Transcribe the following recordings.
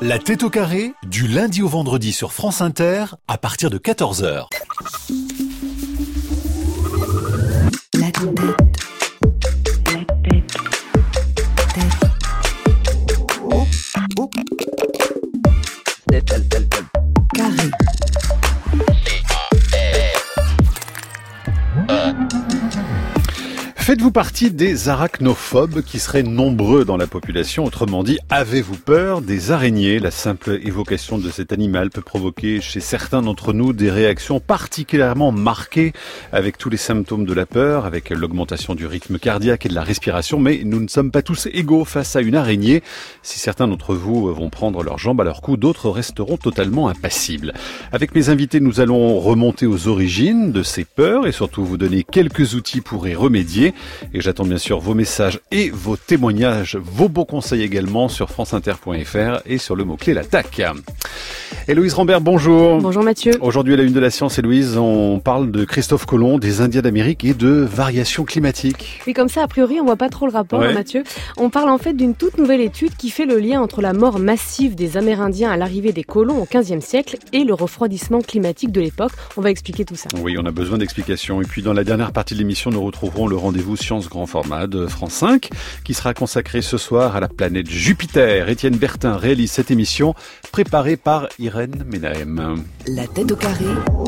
La tête au carré, du lundi au vendredi sur France Inter, à partir de 14h. La tête. Carré. Faites-vous partie des arachnophobes qui seraient nombreux dans la population? Autrement dit, avez-vous peur des araignées? La simple évocation de cet animal peut provoquer chez certains d'entre nous des réactions particulièrement marquées, avec tous les symptômes de la peur, avec l'augmentation du rythme cardiaque et de la respiration. Mais nous ne sommes pas tous égaux face à une araignée. Si certains d'entre vous vont prendre leurs jambes à leur cou, d'autres resteront totalement impassibles. Avec mes invités, nous allons remonter aux origines de ces peurs et surtout vous donner quelques outils pour y remédier. Et j'attends bien sûr vos messages et vos témoignages, vos beaux conseils également sur franceinter.fr et sur le mot-clé l'attaque. Héloïse Rambert, bonjour. Bonjour Mathieu. Aujourd'hui à la une de la science, Héloïse, on parle de Christophe Colomb, des Indiens d'Amérique et de variations climatiques. Oui, comme ça, a priori, on voit pas trop le rapport, Ouais. Mathieu. On parle en fait d'une toute nouvelle étude qui fait le lien entre la mort massive des Amérindiens à l'arrivée des colons au XVe siècle et le refroidissement climatique de l'époque. On va expliquer tout ça. Oui, on a besoin d'explications. Et puis dans la dernière partie de l'émission, nous retrouverons le rendez-vous Science Grand Format de France 5 qui sera consacré ce soir à la planète Jupiter. Étienne Bertin réalise cette émission préparée par Irène Menahem. La tête au carré.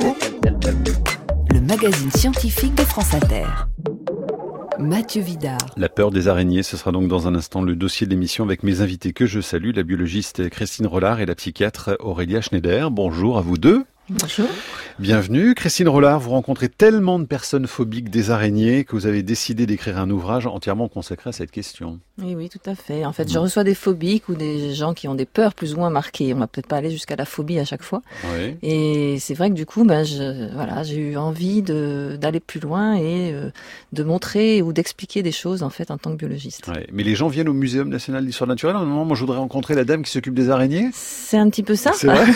Le magazine scientifique de France Inter. Mathieu Vidard. La peur des araignées, ce sera donc dans un instant le dossier de l'émission avec mes invités que je salue, la biologiste Christine Rollard et la psychiatre Aurélia Schneider. Bonjour à vous deux. Bonjour. Bienvenue. Christine Rollard, vous rencontrez tellement de personnes phobiques des araignées que vous avez décidé d'écrire un ouvrage entièrement consacré à cette question. Oui, tout à fait. En fait, je reçois des phobiques ou des gens qui ont des peurs plus ou moins marquées. On va peut-être pas aller jusqu'à la phobie à chaque fois. Oui. Et c'est vrai que du coup, j'ai eu envie d'aller plus loin et de montrer ou d'expliquer des choses en fait en tant que biologiste. Ouais. Mais les gens viennent au Muséum national d'histoire naturelle. À un moment, moi, je voudrais rencontrer la dame qui s'occupe des araignées. C'est un petit peu ça. C'est vrai.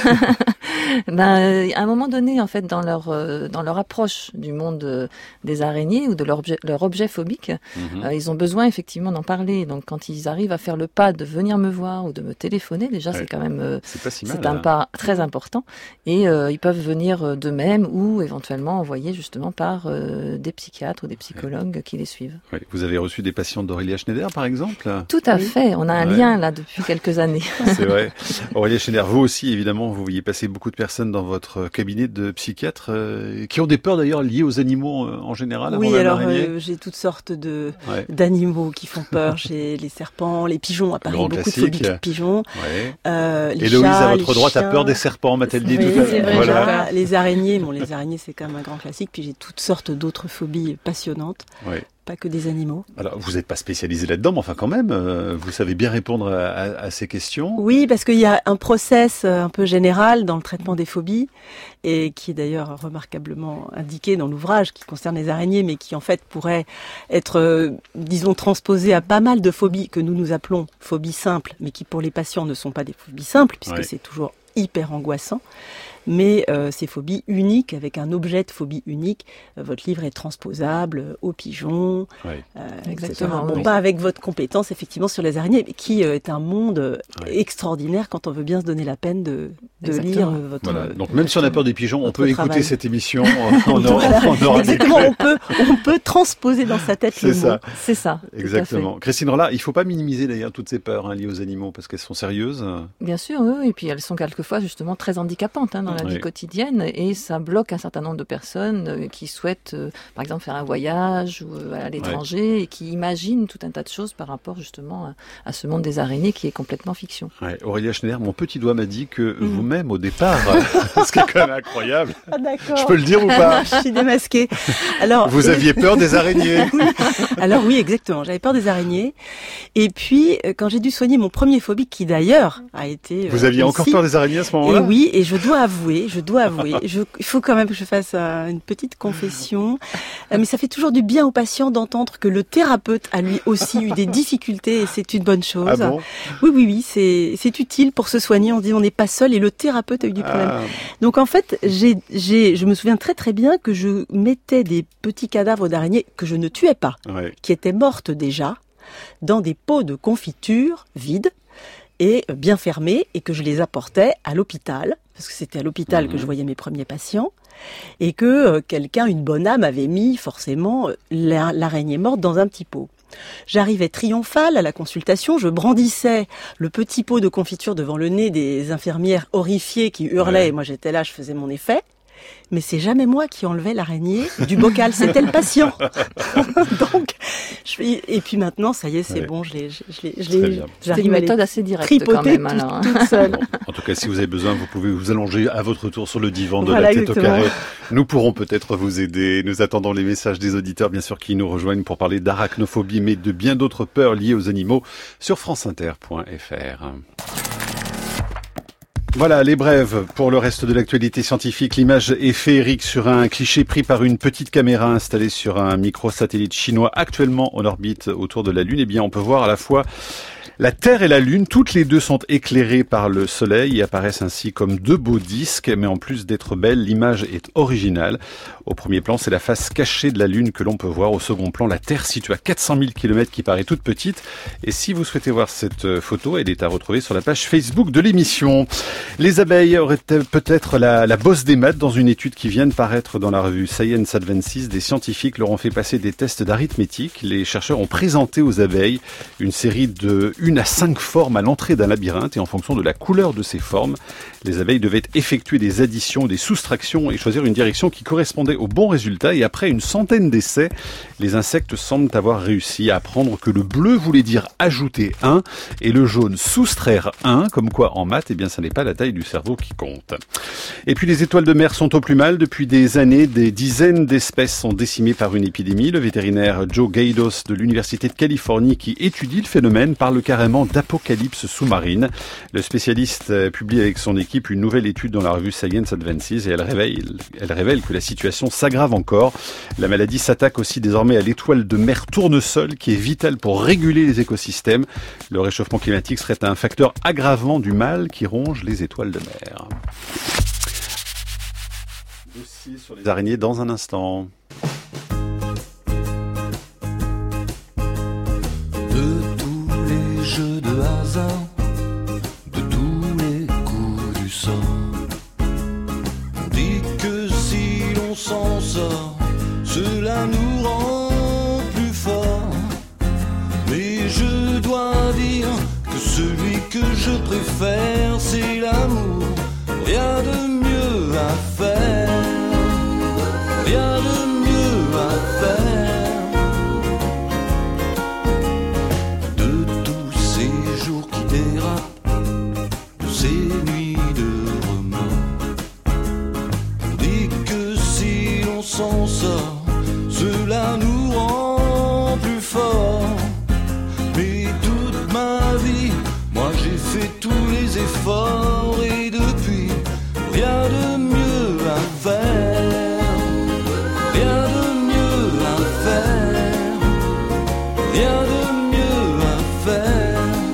À un moment donné, en fait, dans leur approche du monde des araignées ou de leur objet phobique, ils ont besoin effectivement d'en parler. Donc, quand ils arrivent à faire le pas de venir me voir ou de me téléphoner, déjà, Ouais. c'est quand même C'est pas si mal. c'est un pas très important. Et ils peuvent venir d'eux-mêmes ou éventuellement envoyés justement par des psychiatres ou des psychologues qui les suivent. Ouais. Vous avez reçu des patients d'Aurélia Schneider, par exemple? Tout à fait. On a un Ouais. lien là depuis quelques années. C'est vrai. Aurélia Schneider, vous aussi, évidemment, vous voyez passer beaucoup de personnes dans votre cabinet de psychiatre qui ont des peurs d'ailleurs liées aux animaux en général. Oui, avant alors l'araignée. j'ai toutes sortes Ouais. d'animaux qui font peur. J'ai les serpents, les pigeons, à Paris, Grand beaucoup classique. de phobies de pigeons. Ouais. Les Héloïse, chats, à votre les droite, a chiens. peur des serpents, m'a-t-elle dit Oui, tout à c'est l'heure. vrai, Voilà. les araignées, les araignées c'est quand même un grand classique. Puis j'ai toutes sortes d'autres phobies passionnantes, Ouais. pas que des animaux. Alors, vous n'êtes pas spécialisé là-dedans, mais enfin quand même, vous savez bien répondre à ces questions. Oui, parce qu'il y a un process un peu général dans le traitement des phobies, et qui est d'ailleurs remarquablement indiqué dans l'ouvrage, qui concerne les araignées, mais qui en fait pourrait être, disons, transposé à pas mal de phobies que nous appelons phobies simples, mais qui pour les patients ne sont pas des phobies simples, puisque Ouais. c'est toujours hyper angoissant. Mais ces phobies uniques, avec un objet de phobie unique, votre livre est transposable aux pigeons, Ouais. Exactement, etc. Bon, oui. pas avec votre compétence effectivement sur les araignées, mais qui est un monde Ouais. extraordinaire quand on veut bien se donner la peine de Exactement. lire votre. Voilà. Donc même si on a peur des pigeons, on Votre peut écouter travail. cette émission. On aura, Voilà. on aura des Exactement, clés. on peut transposer dans sa tête C'est le ça. mot. C'est ça. tout à fait. Exactement. Christine Rollard, il faut pas minimiser d'ailleurs toutes ces peurs liées aux animaux parce qu'elles sont sérieuses. Bien sûr, oui, oui. Et puis elles sont quelquefois justement très handicapantes dans la Oui. vie quotidienne et ça bloque un certain nombre de personnes qui souhaitent, par exemple, faire un voyage ou aller à l'étranger et qui imaginent tout un tas de choses par rapport justement à ce monde des araignées qui est complètement fiction. Ouais. Aurélia Schneider, mon petit doigt m'a dit que vous-même au départ, ce qui est quand même incroyable. Ah d'accord. Je peux le dire ou pas? Je suis démasquée. Alors, Vous aviez peur des araignées. alors oui, exactement. J'avais peur des araignées. Et puis, quand j'ai dû soigner mon premier phobique, qui d'ailleurs a été... Vous aviez encore aussi- peur des araignées à ce Et moment-là? oui, et je dois avouer, il faut quand même que je fasse une petite confession, mais ça fait toujours du bien aux patients d'entendre que le thérapeute a lui aussi eu des difficultés et c'est une bonne chose. Ah bon? Oui, c'est utile pour se soigner. On dit on n'est pas seul et le thérapeute a eu du problème. Ah, Donc en fait, je me souviens très très bien que je mettais des petits cadavres d'araignées que je ne tuais pas, ouais. qui étaient mortes déjà, dans des pots de confiture vides. et bien fermées, et que je les apportais à l'hôpital, parce que c'était à l'hôpital que je voyais mes premiers patients, et que quelqu'un, une bonne âme, avait mis forcément l'araignée morte dans un petit pot. J'arrivais triomphale à la consultation, je brandissais le petit pot de confiture devant le nez des infirmières horrifiées qui hurlaient, et moi j'étais là, je faisais mon effet. Mais c'est jamais moi qui enlevais l'araignée du bocal, c'était le patient. Donc, et puis maintenant, ça y est, c'est bon, j'arrive c'est une méthode assez directe quand même. Alors. Toute seule. Bon, en tout cas, si vous avez besoin, vous pouvez vous allonger à votre tour sur le divan de la tête au carré. Nous pourrons peut-être vous aider. Nous attendons les messages des auditeurs, bien sûr, qui nous rejoignent pour parler d'arachnophobie, mais de bien d'autres peurs liées aux animaux sur franceinter.fr. Voilà, les brèves pour le reste de l'actualité scientifique. L'image est féerique sur un cliché pris par une petite caméra installée sur un microsatellite chinois actuellement en orbite autour de la Lune. Eh bien, on peut voir à la fois la Terre et la Lune, toutes les deux sont éclairées par le Soleil et apparaissent ainsi comme deux beaux disques. Mais en plus d'être belle, l'image est originale. Au premier plan, c'est la face cachée de la Lune que l'on peut voir. Au second plan, la Terre située à 400 000 km qui paraît toute petite. Et si vous souhaitez voir cette photo, elle est à retrouver sur la page Facebook de l'émission. Les abeilles auraient peut-être la bosse des maths dans une étude qui vient de paraître dans la revue Science Advances. Des scientifiques leur ont fait passer des tests d'arithmétique. Les chercheurs ont présenté aux abeilles une série de 1 à 5 formes à l'entrée d'un labyrinthe et en fonction de la couleur de ces formes, les abeilles devaient effectuer des additions, des soustractions et choisir une direction qui correspondait au bon résultat. Et après une centaine d'essais, les insectes semblent avoir réussi à apprendre que le bleu voulait dire ajouter 1 et le jaune soustraire 1, comme quoi en maths, eh bien, ça n'est pas la taille du cerveau qui compte. Et puis les étoiles de mer sont au plus mal. Depuis des années, des dizaines d'espèces sont décimées par une épidémie. Le vétérinaire Joe Gaidos de l'Université de Californie qui étudie le phénomène parle carrément d'apocalypse sous-marine. Le spécialiste publie avec son équipe une nouvelle étude dans la revue Science Advances et elle révèle que la situation s'aggrave encore. La maladie s'attaque aussi désormais à l'étoile de mer tournesol qui est vitale pour réguler les écosystèmes. Le réchauffement climatique serait un facteur aggravant du mal qui ronge les étoiles de mer. Dossier sur les araignées dans un instant. Jeux de hasard, de tous les coups du sort. On dit que si l'on s'en sort, cela nous rend plus forts. Mais je dois dire que celui que je préfère, c'est l'amour. Rien de mieux à faire, rien de mieux à faire. De ces nuits de remords, on dit que si l'on s'en sort, cela nous rend plus forts. Mais toute ma vie, moi j'ai fait tous les efforts et depuis, rien de mieux à faire, rien de mieux à faire, rien de mieux à faire.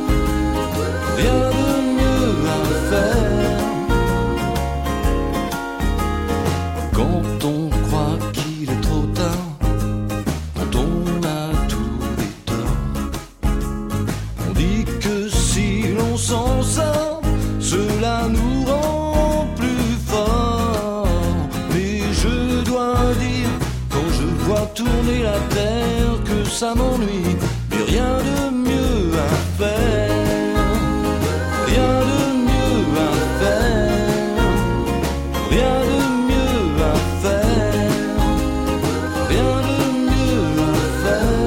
Quand on croit qu'il est trop tard, quand on a tous les torts, on dit que si l'on s'en sort, cela nous rend plus forts. Mais je dois dire, quand je vois tourner la terre, que ça m'ennuie, mais rien de mieux à faire. Rien de mieux à faire, rien de mieux à faire, rien de mieux à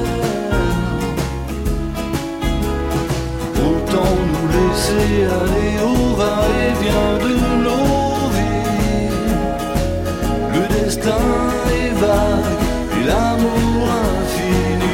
faire. Autant nous laisser aller au va-et-vient de nos vies. Le destin est vague et l'amour infini.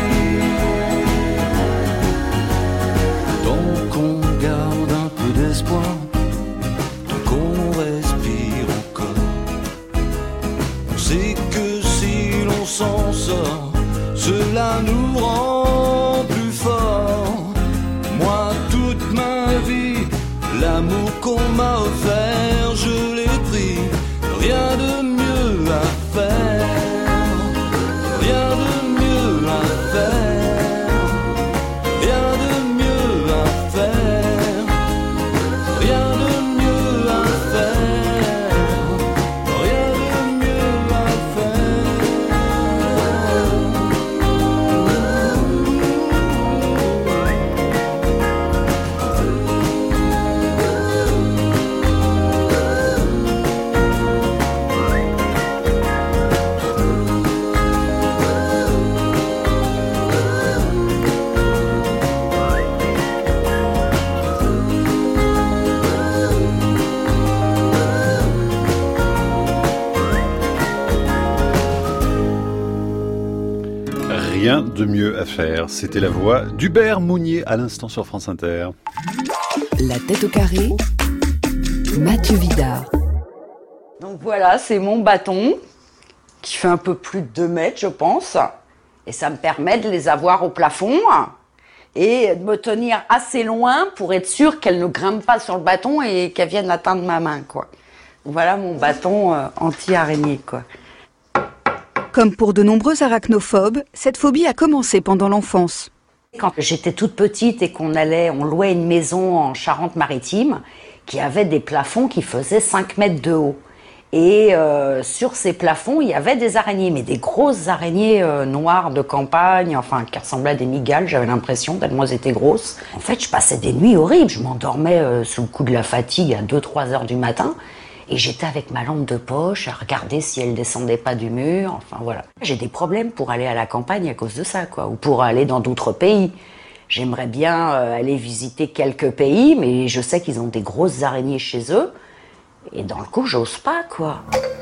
Tant qu'on garde un peu d'espoir, tant qu'on respire encore, on sait que si l'on s'en sort, cela nous rend plus forts. Moi toute ma vie, l'amour qu'on m'a offert, je l'ai pris, rien de mieux à faire, rien de mieux à faire, rien de mieux à faire. rien de mieux à faire. C'était la voix d'Hubert Mounier à l'instant sur France Inter. La tête au carré, Mathieu Vidard. Donc voilà, c'est mon bâton qui fait un peu plus de 2 mètres, je pense. Et ça me permet de les avoir au plafond et de me tenir assez loin pour être sûr qu'elles ne grimpent pas sur le bâton et qu'elles viennent atteindre ma main, quoi. Voilà mon bâton anti-araignée, quoi. Comme pour de nombreux arachnophobes, cette phobie a commencé pendant l'enfance. Quand j'étais toute petite et on louait une maison en Charente-Maritime qui avait des plafonds qui faisaient 5 mètres de haut. Et sur ces plafonds, il y avait des araignées, mais des grosses araignées noires de campagne, enfin qui ressemblaient à des migales, j'avais l'impression, tellement elles étaient grosses. En fait, je passais des nuits horribles, je m'endormais sous le coup de la fatigue à 2-3 heures du matin, et j'étais avec ma lampe de poche à regarder si elle descendait pas du mur, enfin voilà. J'ai des problèmes pour aller à la campagne à cause de ça, quoi, ou pour aller dans d'autres pays. J'aimerais bien aller visiter quelques pays, mais je sais qu'ils ont des grosses araignées chez eux. Et dans le coup, j'ose pas, quoi.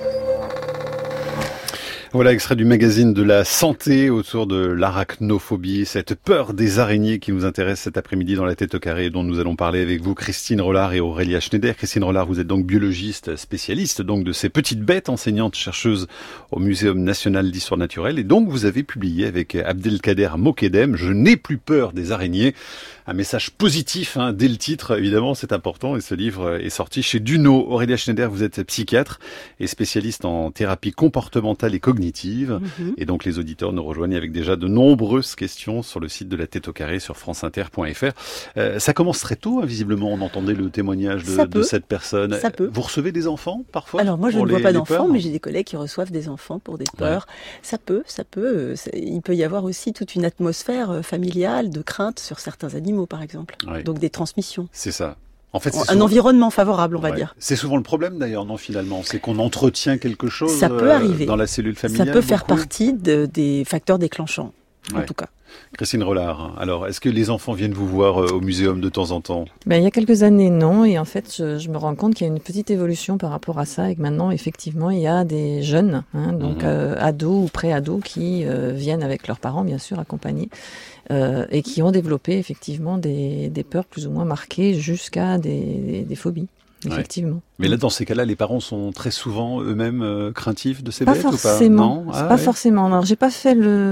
Voilà, extrait du magazine de la santé autour de l'arachnophobie, cette peur des araignées qui nous intéresse cet après-midi dans la tête au carré, dont nous allons parler avec vous, Christine Rollard et Aurélia Schneider. Christine Rollard, vous êtes donc biologiste, spécialiste donc de ces petites bêtes, enseignante, chercheuse au Muséum national d'histoire naturelle. Et donc, vous avez publié avec Abdelkader Mokedem, Je n'ai plus peur des araignées. Un message positif, dès le titre, évidemment, c'est important. Et ce livre est sorti chez Duno. Aurélia Schneider, vous êtes psychiatre et spécialiste en thérapie comportementale et cognitive. Et donc, les auditeurs nous rejoignent avec déjà de nombreuses questions sur le site de la tête au carré sur franceinter.fr. Ça commence très tôt, visiblement. On entendait le témoignage de cette personne. Ça peut. Vous recevez des enfants, parfois? Alors, moi, je ne vois pas d'enfants, mais j'ai des collègues qui reçoivent des enfants pour des peurs. Ouais. Ça peut. Il peut y avoir aussi toute une atmosphère familiale de crainte sur certains animaux, par exemple. Ouais. Donc des transmissions. C'est ça. En fait, un environnement favorable, on va dire. C'est souvent le problème d'ailleurs, non, finalement. C'est qu'on entretient quelque chose ça peut arriver. Dans la cellule familiale. Ça peut faire partie des facteurs déclenchants, en tout cas. Christine Rollard, alors est-ce que les enfants viennent vous voir au muséum de temps en temps? Il y a quelques années, non. Et en fait, je me rends compte qu'il y a une petite évolution par rapport à ça. Et que maintenant, effectivement, il y a des jeunes, donc ados ou pré-ados, qui viennent avec leurs parents, bien sûr, accompagnés. Et qui ont développé effectivement des peurs plus ou moins marquées jusqu'à des phobies, effectivement. Ouais. Mais là, dans ces cas-là, les parents sont très souvent eux-mêmes craintifs de ces bêtes ou pas? Non, pas forcément. Alors, j'ai pas fait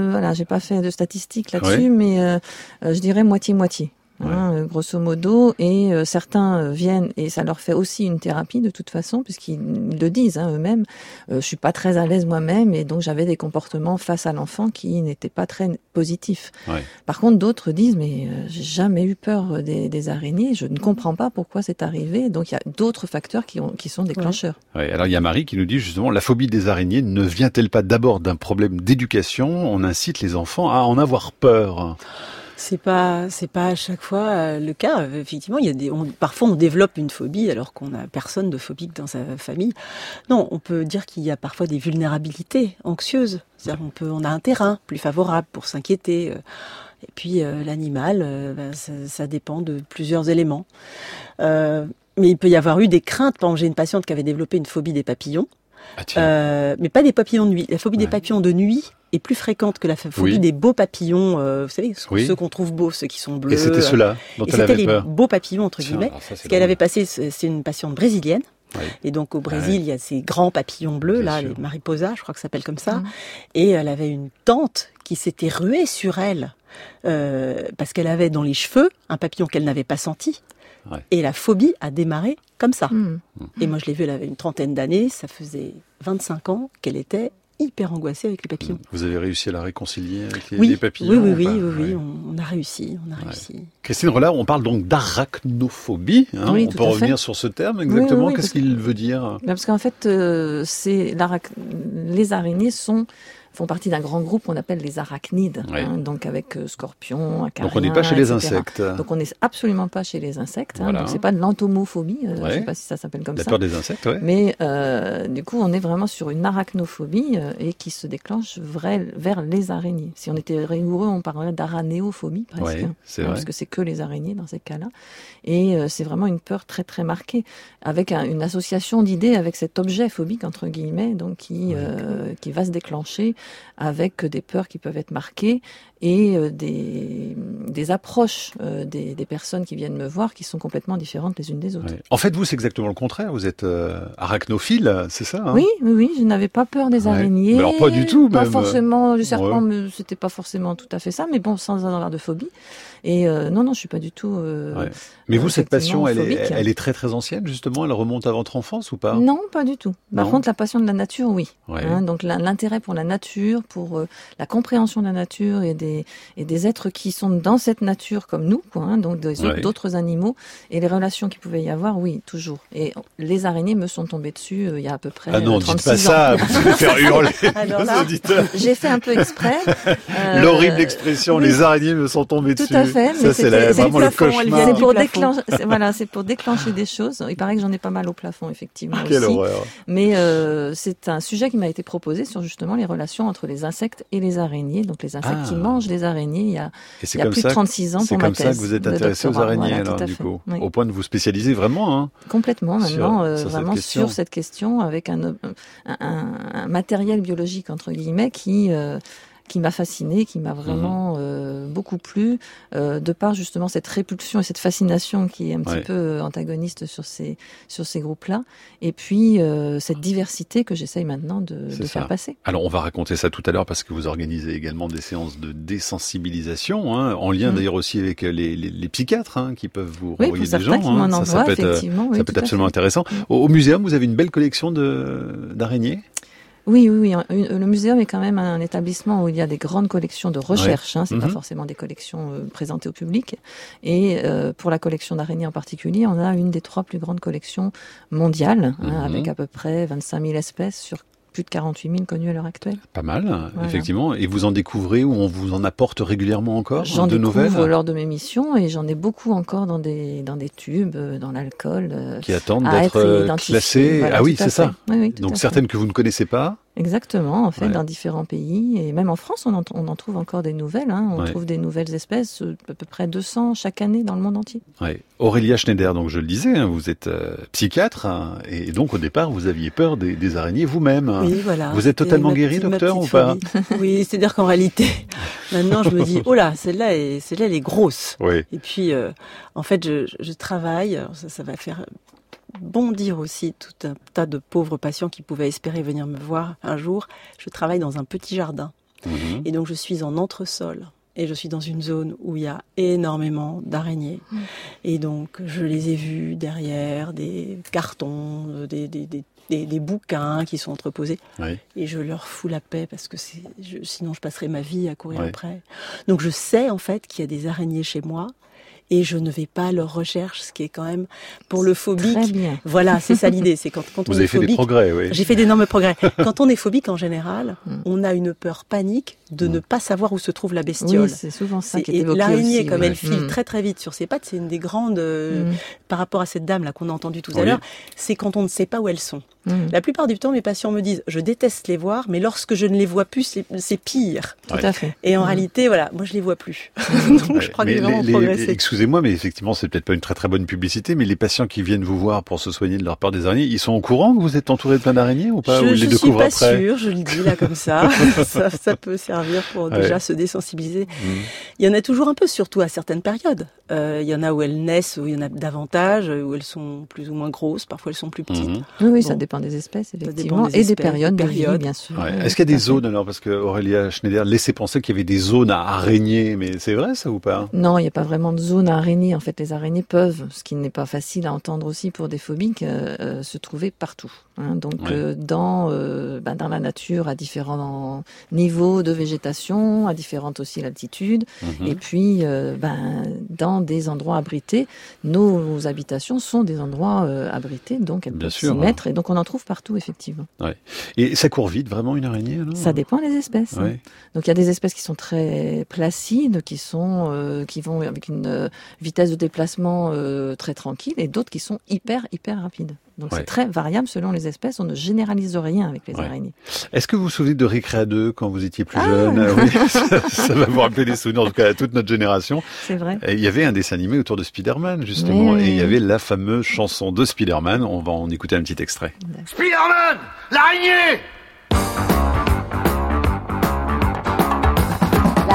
de statistiques là-dessus, mais je dirais moitié-moitié. Grosso modo, et certains viennent et ça leur fait aussi une thérapie de toute façon, puisqu'ils le disent eux-mêmes. Je suis pas très à l'aise moi-même et donc j'avais des comportements face à l'enfant qui n'étaient pas très positifs. Ouais. Par contre, d'autres disent mais j'ai jamais eu peur des araignées, je ne comprends pas pourquoi c'est arrivé. Donc il y a d'autres facteurs qui sont déclencheurs. Ouais. Alors il y a Marie qui nous dit justement la phobie des araignées ne vient-elle pas d'abord d'un problème d'éducation? On incite les enfants à en avoir peur. C'est pas à chaque fois le cas. Effectivement, parfois on développe une phobie alors qu'on n'a personne de phobique dans sa famille. Non, on peut dire qu'il y a parfois des vulnérabilités anxieuses. C'est-à-dire on a un terrain plus favorable pour s'inquiéter. Et puis l'animal, ça dépend de plusieurs éléments. Mais il peut y avoir eu des craintes. Par exemple, j'ai une patiente qui avait développé une phobie des papillons. Mais pas des papillons de nuit. La phobie des papillons de nuit est plus fréquente que la phobie des beaux papillons, vous savez, ceux qu'on trouve beaux, ceux qui sont bleus. Et c'était ceux-là dont elle avait peur. C'était les beaux papillons, entre guillemets. Ce qu'elle avait passé, c'est une patiente brésilienne. Oui. Et donc au Brésil, il y a ces grands papillons bleus, les mariposas, je crois que ça s'appelle comme ça. Et elle avait une tante qui s'était ruée sur elle parce qu'elle avait dans les cheveux un papillon qu'elle n'avait pas senti. Ouais. Et la phobie a démarré comme ça. Et moi, je l'ai vue, elle avait une trentaine d'années. Ça faisait 25 ans qu'elle était hyper angoissée avec les papillons. Vous avez réussi à la réconcilier avec les papillons? Oui, on a réussi. Christine Rollard, on parle donc d'arachnophobie. On peut revenir sur ce terme exactement. Qu'est-ce qu'il veut dire? Parce qu'en fait, les araignées font partie d'un grand groupe qu'on appelle les arachnides, donc avec scorpions, acariens. Donc on n'est pas chez les insectes. Donc on n'est absolument pas chez les insectes. Voilà. Donc c'est pas de l'entomophobie, je ne sais pas si ça s'appelle comme ça. La peur des insectes, Mais du coup on est vraiment sur une arachnophobie et qui se déclenche vers les araignées. Si on était rigoureux, on parlerait d'aranéophobie presque, c'est vrai. Parce que c'est que les araignées dans ces cas-là. Et c'est vraiment une peur très très marquée, avec une association d'idées avec cet objet phobique entre guillemets, donc qui va se déclencher avec des peurs qui peuvent être marquées et des approches des personnes qui viennent me voir qui sont complètement différentes les unes des autres. Ouais. En fait, vous, c'est exactement le contraire. Vous êtes arachnophile, c'est ça, hein? Oui, je n'avais pas peur des araignées. Mais alors pas du tout, pas même. forcément, le serpent, Ouais. c'était pas forcément tout à fait ça, mais bon, sans avoir de phobie. Et non, je suis pas du tout. Ouais. Mais vous, cette passion, effectivement, elle est très très ancienne, justement. Elle remonte à votre enfance ou pas? Non, pas du tout. Par Non. contre, la passion de la nature, oui. Ouais. Donc l'intérêt pour la nature, pour la compréhension de la nature et des êtres qui sont dans cette nature comme nous, quoi, donc d'autres animaux, et les relations qu'il pouvait y avoir, oui, toujours. Et les araignées me sont tombées dessus il y a à peu près 36 ans. Ah non, dites pas ça, vous allez faire hurler Alors nos auditeurs. J'ai fait un peu exprès. L'horrible expression, les araignées me sont tombées dessus. Tout à fait. Ça, c'est vraiment le cauchemar. C'est pour déclencher des choses. Il paraît que j'en ai pas mal au plafond, effectivement. Quelle aussi. horreur. Mais c'est un sujet qui m'a été proposé sur justement les relations entre les insectes et les araignées. Donc les insectes qui mangent les araignées il y a plus de 36 ans pour ma thèse. C'est comme ça que vous êtes intéressé aux araignées, voilà, alors, du fait. coup. Oui. Au point de vous spécialiser vraiment, hein. Complètement, maintenant, vraiment sur cette question, avec un matériel biologique, entre guillemets, qui m'a fasciné, qui m'a vraiment beaucoup plu, de par justement cette répulsion et cette fascination qui est un petit peu antagoniste sur ces groupes-là, et puis cette diversité que j'essaye maintenant de faire passer. Alors on va raconter ça tout à l'heure parce que vous organisez également des séances de désensibilisation, hein, en lien d'ailleurs aussi avec les psychiatres, hein, qui peuvent vous renvoyer des gens. Ça peut être absolument intéressant. Au muséum, vous avez une belle collection d'araignées. Oui. Le muséum est quand même un établissement où il y a des grandes collections de recherche. C'est pas forcément des collections présentées au public. Et pour la collection d'araignées en particulier, on a une des 3 plus grandes collections mondiales, avec à peu près 25 000 espèces sur plus de 48 000 connues à l'heure actuelle. Pas mal, effectivement. Et vous en découvrez ou on vous en apporte régulièrement encore de nouvelles? J'en découvre lors de mes missions et j'en ai beaucoup encore dans des tubes, dans l'alcool. Qui attendent d'être classés. Voilà, c'est ça. Oui, donc certaines que vous ne connaissez pas. Exactement, en fait, dans différents pays. Et même en France, on en trouve encore des nouvelles. On trouve des nouvelles espèces, à peu près 200 chaque année dans le monde entier. Ouais. Aurélia Schneider, donc je le disais, vous êtes psychiatre, et donc au départ, vous aviez peur des araignées vous-même. Oui, voilà. Vous êtes totalement guéri, docteur, ou pas? Oui, c'est-à-dire qu'en réalité, maintenant, je me dis, oh là, celle-là, elle est grosse. Oui. Et puis, en fait, je travaille, ça va faire bondir aussi tout un tas de pauvres patients qui pouvaient espérer venir me voir un jour. Je travaille dans un petit jardin. Et donc, je suis en entresol. Et je suis dans une zone où il y a énormément d'araignées. Et donc, je les ai vues derrière des cartons, des bouquins qui sont entreposés. Et je leur fous la paix parce que sinon je passerai ma vie à courir après. Donc, je sais en fait qu'il y a des araignées chez moi. Et je ne vais pas à leur recherche, ce qui est quand même pour le phobique. Très bien. Voilà, c'est ça l'idée. C'est quand vous on avez est fait phobique. Des progrès, oui. J'ai fait d'énormes progrès. Quand on est phobique, en général, on a une peur panique de ne pas savoir où se trouve la bestiole. Oui, c'est souvent ça qui est évoqué aussi. Et l'araignée, comme elle file très très vite sur ses pattes, c'est une des grandes, par rapport à cette dame là qu'on a entendue tout à l'heure, c'est quand on ne sait pas où elles sont. La plupart du temps, mes patients me disent, je déteste les voir, mais lorsque je ne les vois plus, c'est pire. Tout à fait. Et en réalité, voilà, moi je les vois plus. Donc je crois que j'ai vraiment progressé. Excusez-moi, mais effectivement, c'est peut-être pas une très très bonne publicité, mais les patients qui viennent vous voir pour se soigner de leur peur des araignées, ils sont au courant que vous êtes entouré de plein d'araignées ou pas? Je suis pas sûre, je le dis là comme ça. ça peut servir pour déjà se désensibiliser. Il y en a toujours un peu, surtout à certaines périodes. Il y en a où elles naissent, où il y en a davantage, où elles sont plus ou moins grosses, parfois elles sont plus petites. Oui, ça dépend des espèces, effectivement, et des périodes de vie, bien sûr. Est-ce qu'il y a des zones alors? Parce que Aurélia Schneider laissait penser qu'il y avait des zones à araignées, mais c'est vrai ça ou pas? Non, il n'y a pas vraiment de zone à araignées. En fait, les araignées peuvent, ce qui n'est pas facile à entendre aussi pour des phobiques, se trouver partout. Donc dans la nature, à différents niveaux de végétation, à différentes aussi latitudes, et puis dans des endroits abrités. Nos habitations sont des endroits abrités, donc elles peuvent s'y mettre, et donc on en trouve partout effectivement. Et ça court vite vraiment une araignée alors? Ça dépend des espèces. Donc il y a des espèces qui sont très placides, qui vont avec une vitesse de déplacement très tranquille, et d'autres qui sont hyper rapides. Donc c'est très variable selon les espèces, on ne généralise rien avec les araignées. Est-ce que vous vous souvenez de Récré 2 quand vous étiez plus jeune? Oui, ça va vous rappeler des souvenirs, en tout cas à toute notre génération. C'est vrai. Et il y avait un dessin animé autour de Spider-Man justement, et il y avait la fameuse chanson de Spider-Man, on va en écouter un petit extrait. Spider-Man, l'araignée!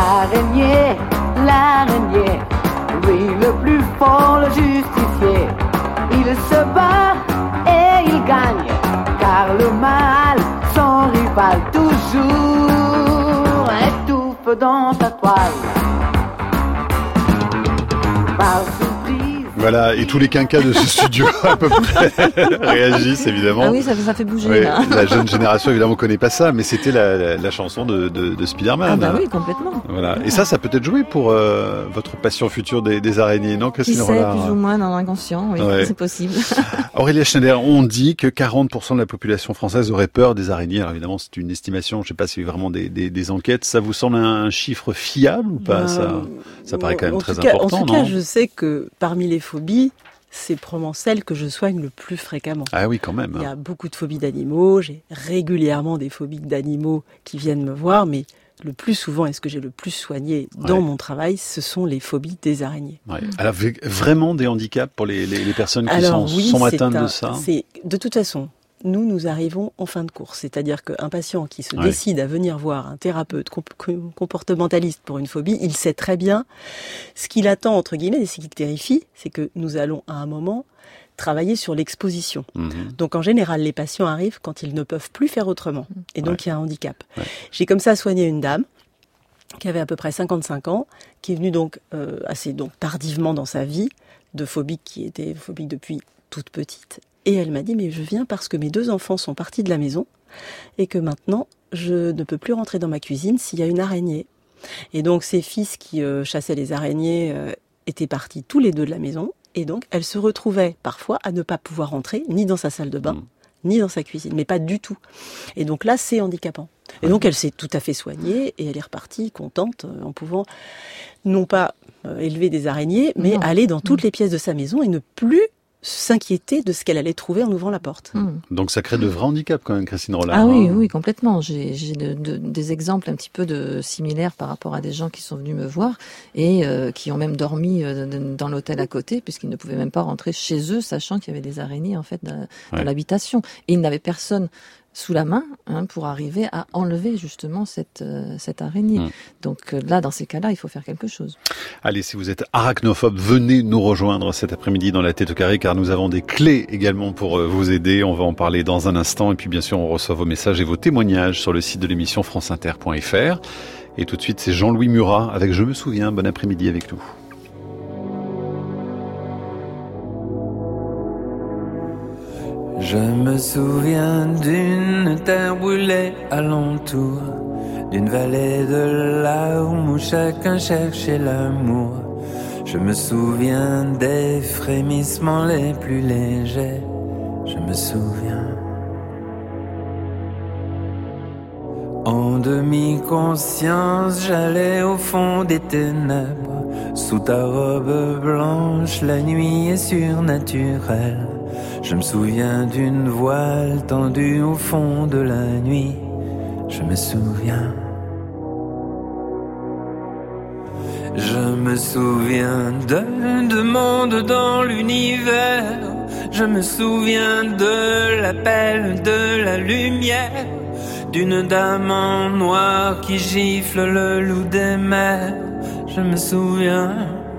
l'araignée, l'araignée, lui le plus fort, le justicier. Il se bat et il gagne, car le mal, son rival toujours, étouffe dans sa toile. Par surprise. Voilà, et tous les quinquas de ce studio à peu près réagissent évidemment. Ah oui, ça fait bouger. Ouais, là. la jeune génération évidemment connaît pas ça, mais c'était la chanson de Spider-Man. Ah bah oui, complètement. Voilà. Et ça peut être joué pour votre passion future des araignées, non, Christine Qui sait, Rollard? plus ou moins dans l'inconscient, oui, Ouais. c'est possible. Aurélia Schneider, on dit que 40% de la population française aurait peur des araignées. Alors évidemment, c'est une estimation, je sais pas si vraiment des enquêtes. Ça vous semble un chiffre fiable ou pas? Ça paraît quand même très important, en tout non? cas, je sais que parmi les phobies, c'est probablement celle que je soigne le plus fréquemment. Ah oui, quand même. Il y a beaucoup de phobies d'animaux, j'ai régulièrement des phobies d'animaux qui viennent me voir, mais le plus souvent, et ce que j'ai le plus soigné dans mon travail, ce sont les phobies des araignées. Ouais. Alors, vraiment des handicaps pour les personnes qui sont atteintes de ça? De toute façon, nous arrivons en fin de course. C'est-à-dire qu'un patient qui se décide à venir voir un thérapeute comportementaliste pour une phobie, il sait très bien ce qu'il attend, entre guillemets, et ce qui le terrifie, c'est que nous allons à un moment travailler sur l'exposition. Donc en général, les patients arrivent quand ils ne peuvent plus faire autrement. Et donc il y a un handicap. J'ai comme ça soigné une dame qui avait à peu près 55 ans, qui est venue donc assez tardivement dans sa vie, de phobique qui était phobique depuis toute petite. Et elle m'a dit, mais je viens parce que mes 2 enfants sont partis de la maison et que maintenant, je ne peux plus rentrer dans ma cuisine s'il y a une araignée. Et donc, ses fils qui chassaient les araignées étaient partis tous les 2 de la maison. Et donc, elle se retrouvait parfois à ne pas pouvoir rentrer ni dans sa salle de bain, ni dans sa cuisine, mais pas du tout. Et donc là, c'est handicapant. Et donc, elle s'est tout à fait soignée et elle est repartie contente en pouvant non pas élever des araignées, mais aller dans toutes les pièces de sa maison et ne plus s'inquiéter de ce qu'elle allait trouver en ouvrant la porte. Donc ça crée de vrais handicaps quand même, Christine Rollard. Ah oui, complètement. J'ai des exemples un petit peu similaires par rapport à des gens qui sont venus me voir et qui ont même dormi dans l'hôtel à côté puisqu'ils ne pouvaient même pas rentrer chez eux, sachant qu'il y avait des araignées en fait dans l'habitation. Et ils n'avaient personne sous la main pour arriver à enlever justement cette araignée. Donc là, dans ces cas-là, il faut faire quelque chose. Allez, si vous êtes arachnophobe, venez nous rejoindre cet après-midi dans la Tête au Carré, car nous avons des clés également pour vous aider. On va en parler dans un instant. Et puis bien sûr, on reçoit vos messages et vos témoignages sur le site de l'émission franceinter.fr. Et tout de suite, c'est Jean-Louis Murat avec Je me souviens. Bon après-midi avec nous. Je me souviens d'une terre brûlée alentour, d'une vallée de larmes où chacun cherchait l'amour. Je me souviens des frémissements les plus légers. Je me souviens. En demi-conscience, j'allais au fond des ténèbres. Sous ta robe blanche, la nuit est surnaturelle. Je me souviens d'une voile tendue au fond de la nuit. Je me souviens. Je me souviens de mondes dans l'univers. Je me souviens de l'appel de la lumière, d'une dame en noir qui gifle le loup des mers. Je me souviens.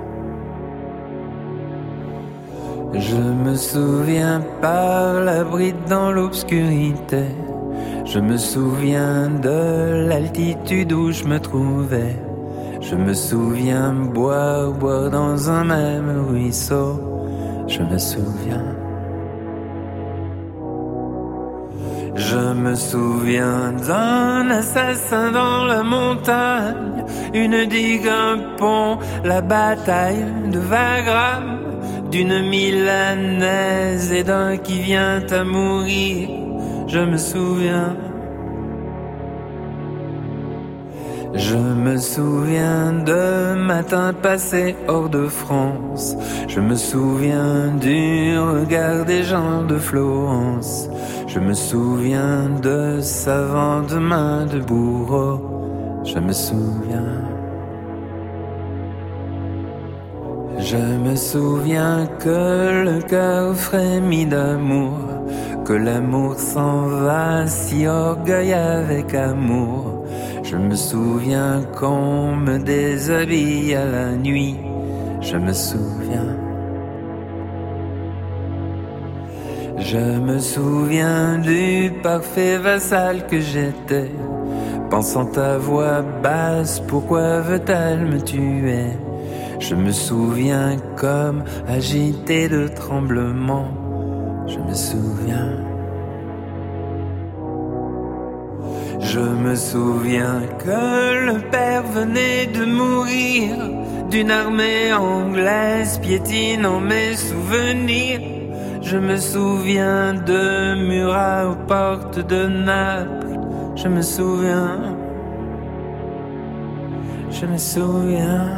Je me souviens par la bride dans l'obscurité. Je me souviens de l'altitude où je me trouvais. Je me souviens boire dans un même ruisseau. Je me souviens. Je me souviens d'un assassin dans la montagne, une digue, un pont, la bataille de Wagram, d'une milanaise et d'un qui vient à mourir. Je me souviens. Je me souviens de matins passés hors de France. Je me souviens du regard des gens de Florence. Je me souviens de savantes mains de bourreau. Je me souviens. Je me souviens que le cœur frémit d'amour, que l'amour s'en va si orgueil avec amour. Je me souviens qu'on me déshabille à la nuit. Je me souviens. Je me souviens du parfait vassal que j'étais, pensant à voix basse, pourquoi veut-elle me tuer? Je me souviens comme agité de tremblements. Je me souviens. Je me souviens que le père venait de mourir, d'une armée anglaise piétinant mes souvenirs. Je me souviens de Murat aux portes de Naples. Je me souviens. Je me souviens.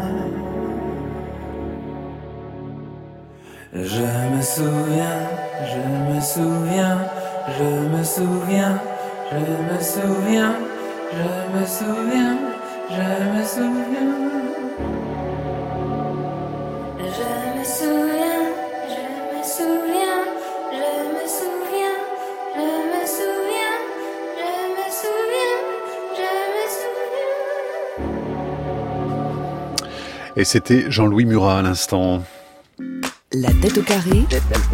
Je me souviens. Je me souviens. Je me souviens. Je me souviens. Je me souviens. Je me souviens. Je me souviens. Je me souviens. Je me souviens. Je me souviens. Je me souviens. Je me souviens. Et c'était Jean-Louis Murat à l'instant. La tête au carré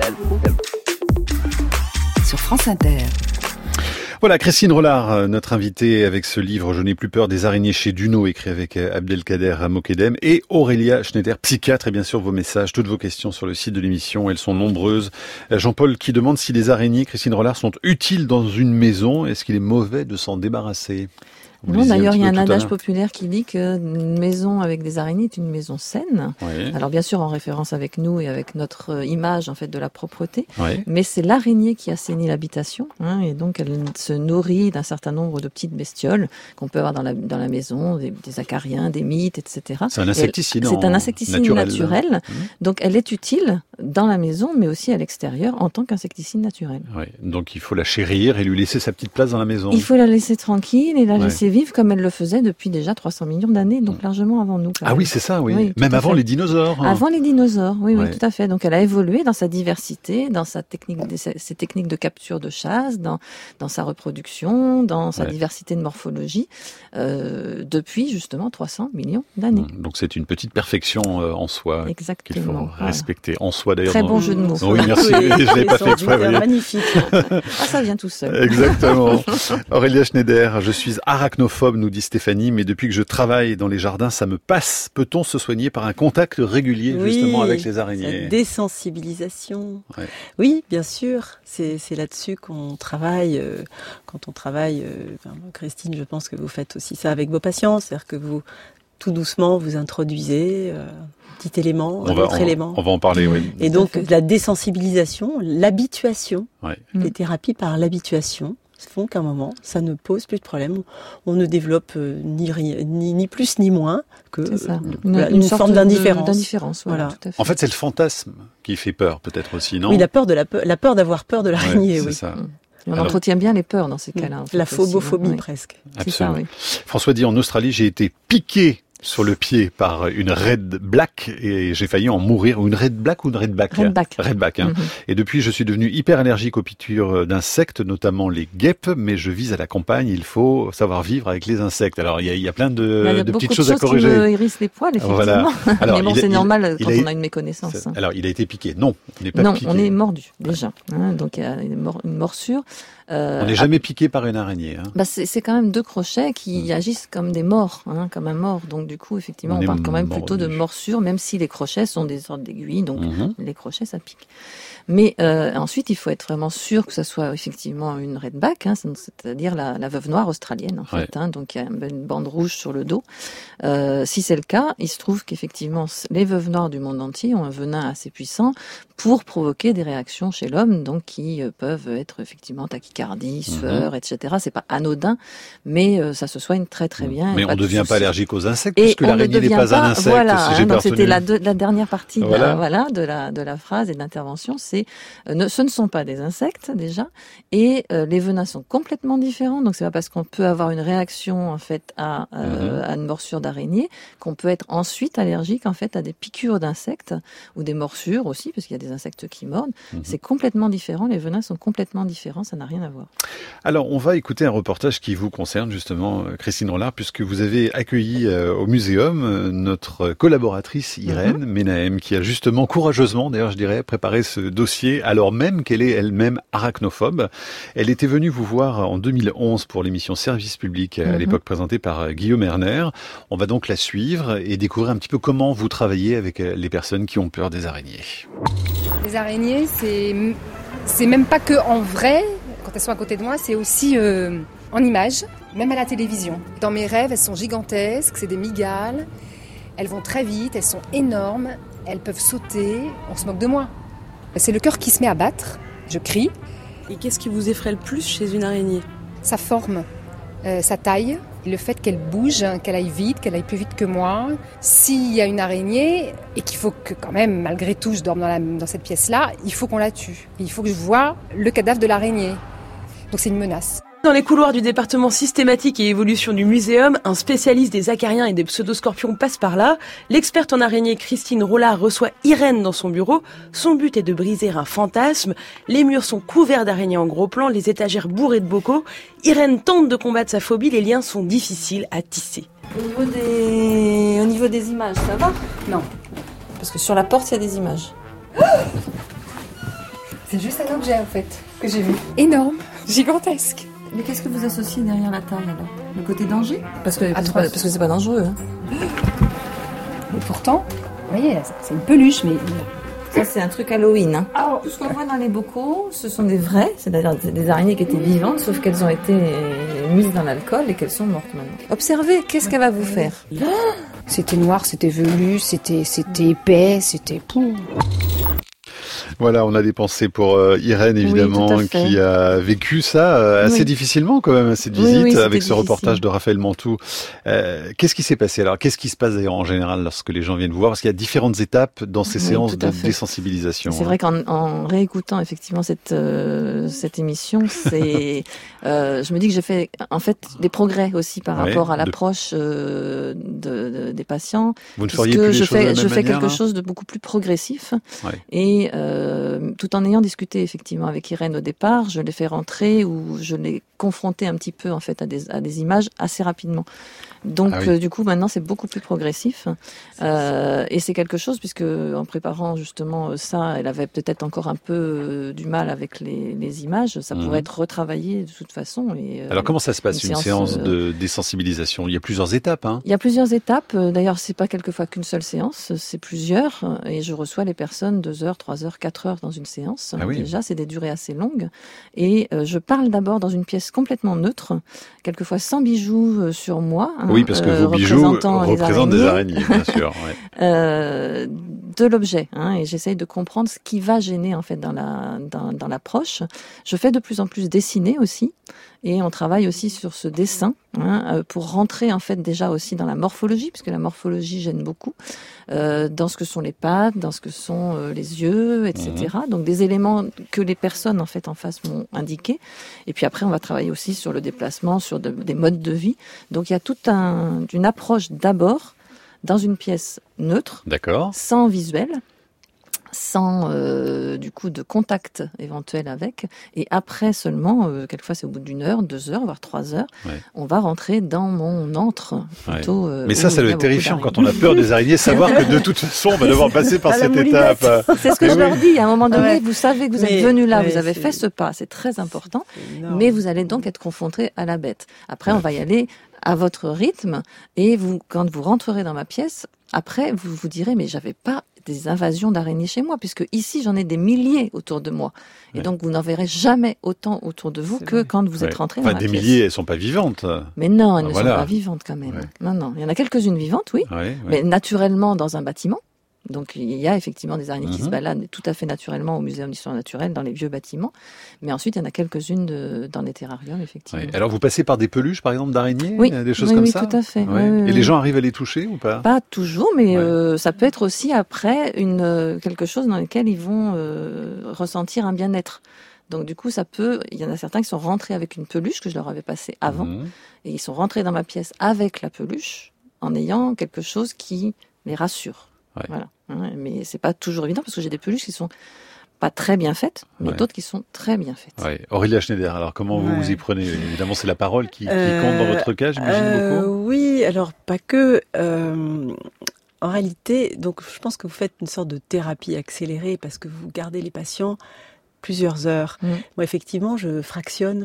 sur France Inter. Voilà, Christine Rollard, notre invitée avec ce livre « Je n'ai plus peur des araignées » chez Duno, écrit avec Abdelkader Mokedem, et Aurélia Schneider, psychiatre, et bien sûr vos messages, toutes vos questions sur le site de l'émission, elles sont nombreuses. Jean-Paul qui demande si les araignées, Christine Rollard, sont utiles dans une maison, est-ce qu'il est mauvais de s'en débarrasser? Non, d'ailleurs, il y a un adage populaire qui dit qu'une maison avec des araignées est une maison saine. Oui. Alors, bien sûr, en référence avec nous et avec notre image, en fait, de la propreté. Oui. Mais c'est l'araignée qui assainit l'habitation, hein, et donc elle se nourrit d'un certain nombre de petites bestioles qu'on peut avoir dans la maison, des acariens, des mites, etc. C'est un insecticide. C'est un insecticide naturel. Donc, elle est utile dans la maison, mais aussi à l'extérieur en tant qu'insecticide naturel. Oui. Donc, il faut la chérir et lui laisser sa petite place dans la maison. Il faut la laisser tranquille et la laisser vivre comme elle le faisait depuis déjà 300 millions d'années, donc largement avant nous. Ah oui, c'est ça, oui. Même avant les dinosaures. Avant les dinosaures, oui, tout à fait. Donc elle a évolué dans sa diversité, dans ses techniques de capture de chasse, dans sa reproduction, dans sa diversité de morphologie, depuis justement 300 millions d'années. Donc c'est une petite perfection en soi. Exactement. Qu'il faut respecter en soi d'ailleurs. Très bon jeu de mots. Oui, merci. Je l'ai pas fait exprès. Magnifique. Ça vient tout seul. Exactement. Aurélia Schneider, je suis arachnophobe, nous dit Stéphanie, mais depuis que je travaille dans les jardins, ça me passe. Peut-on se soigner par un contact régulier justement avec les araignées? Cette désensibilisation. Ouais. Oui, bien sûr. C'est là-dessus qu'on travaille. Quand on travaille, Christine, je pense que vous faites aussi ça avec vos patients, c'est-à-dire que vous, tout doucement, vous introduisez un petit élément, un autre élément. On va en parler, oui. Et donc, la désensibilisation, l'habituation, les thérapies par l'habituation, font qu'à un moment, ça ne pose plus de problème. On ne développe ni plus ni moins que une forme d'indifférence. Voilà. Tout à fait. En fait, c'est le fantasme qui fait peur, peut-être aussi, non? Oui, la peur d'avoir peur de l'araignée. C'est ça. Et on entretient bien les peurs dans ces cas-là. La phobophobie, presque. C'est ça, oui. François dit, en Australie, j'ai été piqué sur le pied par une red black et j'ai failli en mourir. Une red black ou une redback? Redback. Hein. Et depuis, je suis devenu hyper allergique aux piqûres d'insectes, notamment les guêpes, mais je vis à la campagne. Il faut savoir vivre avec les insectes. Alors, il y a plein de petites choses à corriger. Il y a beaucoup de choses qui me hérissent les poils, effectivement. Voilà. Alors, mais bon, c'est normal quand on a une méconnaissance. Alors, il a été piqué. Non, on n'est pas piqué. Non, on est mordu, déjà. Hein, donc, il y a une morsure. On n'est jamais piqué par une araignée. Hein. Bah c'est quand même deux crochets qui agissent comme des mors, hein, comme un mort. Donc du coup, effectivement, on parle quand même plutôt de morsure, même si les crochets sont des sortes d'aiguilles. Donc les crochets, ça pique. Mais ensuite, il faut être vraiment sûr que ça soit effectivement une redback, hein, c'est-à-dire la veuve noire australienne, en fait. Hein, donc il y a une bande rouge sur le dos. Si c'est le cas, il se trouve qu'effectivement, les veuves noires du monde entier ont un venin assez puissant pour provoquer des réactions chez l'homme, donc qui peuvent être effectivement tachycardie, sueur, etc. C'est pas anodin, mais ça se soigne très très bien. Mais on ne devient pas allergique aux insectes puisque l'araignée n'est pas un insecte, voilà, si j'ai bien donc c'était retenu. la dernière partie Voilà. de la phrase et de l'intervention, c'est ce ne sont pas des insectes déjà, et les venins sont complètement différents. Donc c'est pas parce qu'on peut avoir une réaction en fait à une morsure d'araignée qu'on peut être ensuite allergique en fait à des piqûres d'insectes ou des morsures aussi, parce qu'il y a des insectes qui mordent. C'est complètement différent. Les venins sont complètement différents. Ça n'a rien à voir. Alors, on va écouter un reportage qui vous concerne justement, Christine Rollard, puisque vous avez accueilli au muséum notre collaboratrice Irène Menahem, qui a justement courageusement, d'ailleurs je dirais, préparé ce dossier alors même qu'elle est elle-même arachnophobe. Elle était venue vous voir en 2011 pour l'émission Service public, à l'époque présentée par Guillaume Erner. On va donc la suivre et découvrir un petit peu comment vous travaillez avec les personnes qui ont peur des araignées. Les araignées, c'est même pas que en vrai, quand elles sont à côté de moi, c'est aussi en images, même à la télévision. Dans mes rêves, elles sont gigantesques, c'est des mygales, elles vont très vite, elles sont énormes, elles peuvent sauter, on se moque de moi. C'est le cœur qui se met à battre, je crie. Et qu'est-ce qui vous effraie le plus chez une araignée ? Sa forme, sa taille, le fait qu'elle bouge, qu'elle aille vite, qu'elle aille plus vite que moi. S'il y a une araignée, et qu'il faut que quand même, malgré tout, je dorme dans cette pièce-là, il faut qu'on la tue. Il faut que je voie le cadavre de l'araignée. Donc c'est une menace. Dans les couloirs du département systématique et évolution du muséum, un spécialiste des acariens et des pseudoscorpions passe par là. L'experte en araignées Christine Rollard reçoit Irène dans son bureau. Son but est de briser un fantasme. Les murs sont couverts d'araignées en gros plan, les étagères bourrées de bocaux. Irène tente de combattre sa phobie, les liens sont difficiles à tisser. Au niveau des images, ça va ? Non. Parce que sur la porte, il y a des images. C'est juste un objet en fait, que j'ai vu. Énorme, gigantesque. Mais qu'est-ce que vous associez derrière la taille alors ? Le côté danger ? Parce que c'est pas dangereux. Hein. Et pourtant, vous voyez, c'est une peluche, mais... Ça, c'est un truc Halloween. Hein. Tout ce qu'on voit dans les bocaux, ce sont des vrais, c'est-à-dire des araignées qui étaient vivantes, sauf qu'elles ont été mises dans l'alcool et qu'elles sont mortes maintenant. Observez, qu'est-ce qu'elle va vous faire ? C'était noir, c'était velu, c'était épais, c'était... Voilà, on a des pensées pour Irène, évidemment, qui a vécu ça assez difficilement quand même, cette visite, avec ce reportage de Raphaël Mantoux. Qu'est-ce qui s'est passé alors ? Qu'est-ce qui se passe d'ailleurs en général lorsque les gens viennent vous voir ? Parce qu'il y a différentes étapes dans ces séances de désensibilisation. C'est vrai qu'en réécoutant effectivement cette émission, je me dis que j'ai fait en fait des progrès aussi par rapport à l'approche des patients. Vous ne feriez plus les choses de la même je fais manière, quelque chose de beaucoup plus progressif. Et tout en ayant discuté effectivement avec Irène au départ, je l'ai fait rentrer ou je l'ai confronté un petit peu en fait à des images assez rapidement. Donc du coup maintenant c'est beaucoup plus progressif et c'est quelque chose puisque en préparant justement ça, elle avait peut-être encore un peu du mal avec les images. Ça pourrait être retravaillé de toute façon. Et, alors comment ça se passe une séance de désensibilisation ? Il y a plusieurs étapes. Hein. Il y a plusieurs étapes. D'ailleurs c'est pas quelquefois qu'une seule séance, c'est plusieurs. Et je reçois les personnes 2 heures, 3 heures, 4 heures dans une séance. Déjà c'est des durées assez longues. Et je parle d'abord dans une pièce complètement neutre, quelquefois sans bijoux sur moi. Oui, parce que vos bijoux représentent des araignées, bien sûr. De l'objet, et j'essaye de comprendre ce qui va gêner en fait dans l'approche. Je fais de plus en plus dessiner aussi, et on travaille aussi sur ce dessin pour rentrer en fait déjà aussi dans la morphologie, puisque la morphologie gêne beaucoup, dans ce que sont les pattes, dans ce que sont les yeux, etc. Donc des éléments que les personnes en fait en face m'ont indiqué. Et puis après on va travailler aussi sur le déplacement, sur des modes de vie. Donc il y a toute une approche d'abord dans une pièce neutre, sans visuel, sans du coup de contact éventuel avec, et après seulement, quelquefois c'est au bout d'1 heure, 2 heures, voire 3 heures, on va rentrer dans mon antre plutôt. Mais ça doit être terrifiant quand on a peur des araignées, savoir que de toute façon on va devoir passer par cette étape. C'est ce que je leur dis, à un moment donné, vous savez que vous êtes venu là, vous avez fait ce pas, c'est très important, mais vous allez donc être confronté à la bête. Après on va y aller à votre rythme, et quand vous rentrerez dans ma pièce, après vous vous direz mais j'avais pas des invasions d'araignées chez moi, puisque ici j'en ai des milliers autour de moi, et donc vous n'en verrez jamais autant autour de vous que quand vous êtes rentré dans ma pièce. Des milliers, elles sont pas vivantes. Mais non, elles ne sont pas vivantes quand même. Non, il y en a quelques-unes vivantes, mais naturellement dans un bâtiment. Donc il y a effectivement des araignées qui se baladent tout à fait naturellement au Muséum d'histoire naturelle, dans les vieux bâtiments. Mais ensuite, il y en a quelques-unes dans les terrariums, effectivement. Ouais. Alors vous passez par des peluches, par exemple, d'araignées, oui. Des choses comme ça? Oui, tout à fait. Ouais. Oui. Et les gens arrivent à les toucher ou pas? Pas toujours, mais ça peut être aussi après quelque chose dans lequel ils vont ressentir un bien-être. Donc du coup, il y en a certains qui sont rentrés avec une peluche que je leur avais passée avant, et ils sont rentrés dans ma pièce avec la peluche, en ayant quelque chose qui les rassure. Ouais. Voilà. Mais c'est pas toujours évident parce que j'ai des peluches qui sont pas très bien faites, mais d'autres qui sont très bien faites. Ouais. Aurélia Schneider, alors comment vous vous y prenez? Évidemment, c'est la parole qui compte dans votre cas, j'imagine beaucoup. Oui, alors pas que. En réalité, donc je pense que vous faites une sorte de thérapie accélérée parce que vous gardez les patients plusieurs heures. Moi, effectivement, je fractionne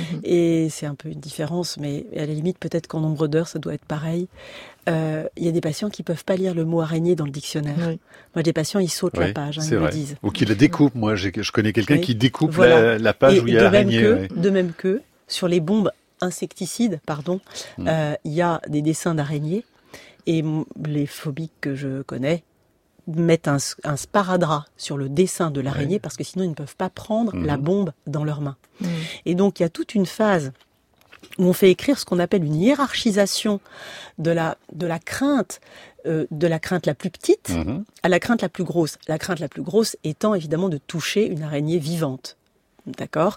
et c'est un peu une différence, mais à la limite, peut-être qu'en nombre d'heures, ça doit être pareil. Il y a des patients qui peuvent pas lire le mot araignée dans le dictionnaire. Moi, des patients, ils sautent la page, ils me disent. Ou qui la découpent. Moi, je connais quelqu'un qui découpe la page où il y a l'araignée. De même que sur les bombes insecticides, il y a des dessins d'araignées et les phobiques que je connais mettent un sparadrap sur le dessin de l'araignée parce que sinon ils ne peuvent pas prendre la bombe dans leurs mains. Et donc il y a toute une phase où on fait écrire ce qu'on appelle une hiérarchisation de la crainte la plus petite à la crainte la plus grosse. La crainte la plus grosse étant évidemment de toucher une araignée vivante. D'accord ?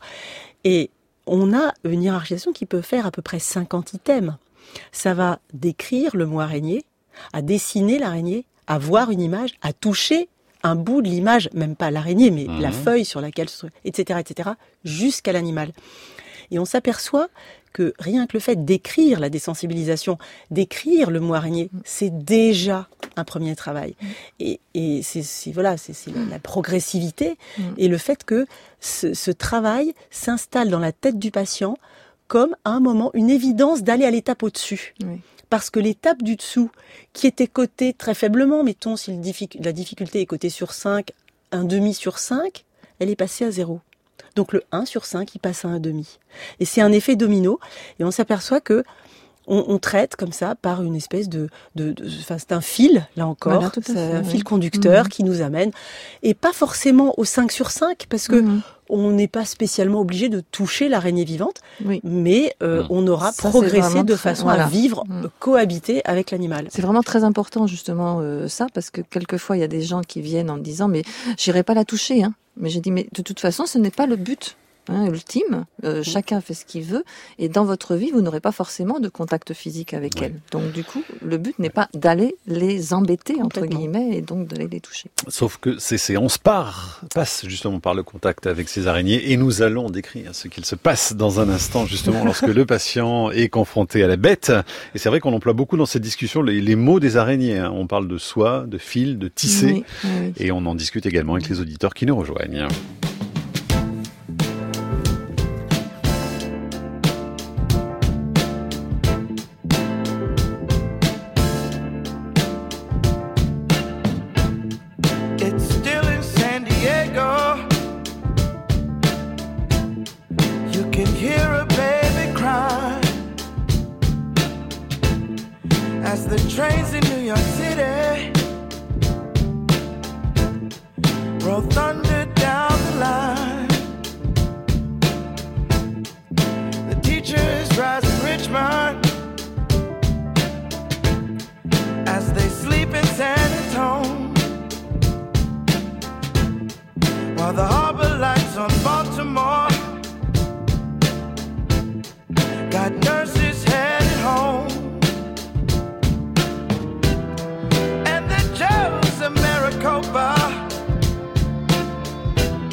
Et on a une hiérarchisation qui peut faire à peu près 50 items. Ça va décrire le mot araignée, à dessiner l'araignée, à voir une image, à toucher un bout de l'image, même pas l'araignée, mais la feuille sur laquelle, etc., jusqu'à l'animal. Et on s'aperçoit que rien que le fait d'écrire la désensibilisation, d'écrire le mot araignée, c'est déjà un premier travail. Et c'est la progressivité et le fait que ce travail s'installe dans la tête du patient comme à un moment une évidence d'aller à l'étape au-dessus. Parce que l'étape du dessous, qui était cotée très faiblement, mettons si la difficulté est cotée sur 5, un demi sur 5, elle est passée à 0. Donc le 1 sur 5, il passe à un demi. Et c'est un effet domino. Et on s'aperçoit que on traite comme ça par une espèce c'est un fil, là encore, c'est un fil conducteur qui nous amène. Et pas forcément au 5 sur 5, parce que on n'est pas spécialement obligé de toucher l'araignée vivante, mais on aura progressé de façon à vivre, cohabiter avec l'animal. C'est vraiment très important justement ça, parce que quelquefois il y a des gens qui viennent en me disant mais j'irai pas la toucher, mais j'ai dit mais de toute façon ce n'est pas le but. Ultime, chacun fait ce qu'il veut et dans votre vie vous n'aurez pas forcément de contact physique avec elles. Donc du coup le but n'est pas d'aller les embêter entre guillemets et donc d'aller les toucher. Sauf que ces séances passent justement par le contact avec ces araignées et nous allons décrire ce qu'il se passe dans un instant justement lorsque le patient est confronté à la bête. Et c'est vrai qu'on emploie beaucoup dans cette discussion les mots des araignées. On parle de soie, de fil, de tissé et on en discute également avec les auditeurs qui nous rejoignent. Trains in New York City roll thunder down the line. The teachers rise in Richmond as they sleep in San Antonio, while the harbor lights on Baltimore got nurses headed home. Maricopa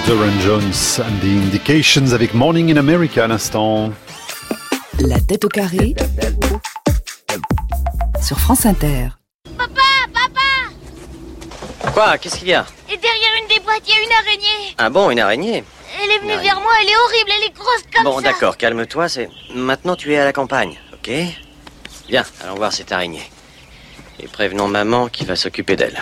Doran Jones and the Indications avec Morning in America à l'instant. La tête au carré sur France Inter. Quoi? Qu'est-ce qu'il y a? Et derrière une des boîtes, il y a une araignée. Ah bon, une araignée? Elle est venue vers moi, elle est horrible, elle est grosse comme ça. Bon, d'accord, calme-toi, Maintenant, tu es à la campagne, ok? Viens, allons voir cette araignée. Et prévenons maman qui va s'occuper d'elle.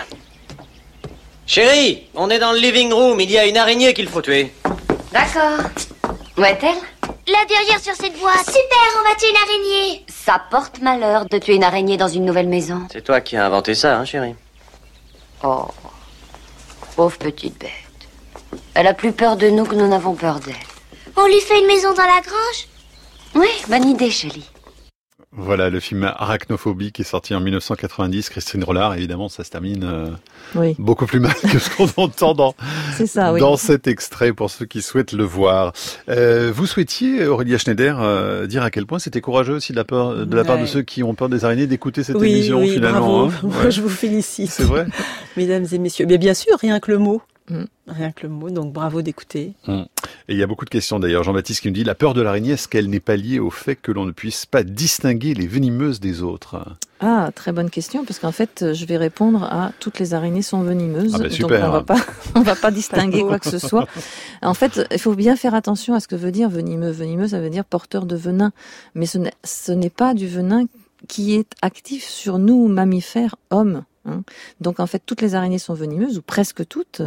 Chérie, on est dans le living room, il y a une araignée qu'il faut tuer. D'accord. Où est-elle? Là derrière sur cette boîte. Super, on va tuer une araignée. Ça porte malheur de tuer une araignée dans une nouvelle maison. C'est toi qui as inventé ça, hein, chérie? Oh, pauvre petite bête. Elle a plus peur de nous que nous n'avons peur d'elle. On lui fait une maison dans la grange? Oui, bonne idée, chérie. Voilà le film Arachnophobie qui est sorti en 1990. Christine Rollard, évidemment, ça se termine beaucoup plus mal que ce qu'on entend dans cet extrait pour ceux qui souhaitent le voir. Vous souhaitiez, Aurélia Schneider, dire à quel point c'était courageux aussi de la part de ceux qui ont peur des araignées d'écouter cette émission finalement. Bravo. Hein. Je vous félicite. C'est vrai. Mesdames et messieurs. Mais bien sûr, rien que le mot. Rien que le mot, donc bravo d'écouter. Et il y a beaucoup de questions d'ailleurs. Jean-Baptiste qui nous dit, la peur de l'araignée, est-ce qu'elle n'est pas liée au fait que l'on ne puisse pas distinguer les venimeuses des autres? Ah, très bonne question, parce qu'en fait, je vais répondre à toutes les araignées sont venimeuses. Ah bah super. Donc on va pas distinguer quoi que ce soit. En fait, il faut bien faire attention à ce que veut dire venimeux. Venimeux, ça veut dire porteur de venin. Mais ce n'est pas du venin qui est actif sur nous, mammifères, hommes. Donc en fait, toutes les araignées sont venimeuses, ou presque toutes,